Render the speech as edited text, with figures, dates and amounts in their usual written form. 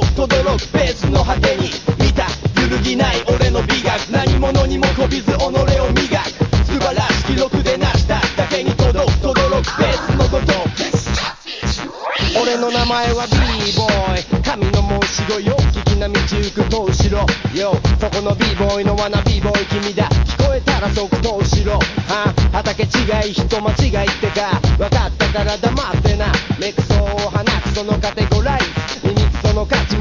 とどろくベースの果てに見た揺るぎない俺の美学何者にもこびず己を磨く素晴らしき記録で成しただけにとどろくベースのごと俺の名前は B ボーイ神の申し子よ聞きな道行くと後ろよそこの B ボーイのわな B ボーイ君だ聞こえたら即答しろ畑違い人間違いってか分かったから黙ってなメクソを放つそのカテゴライズ耳その価値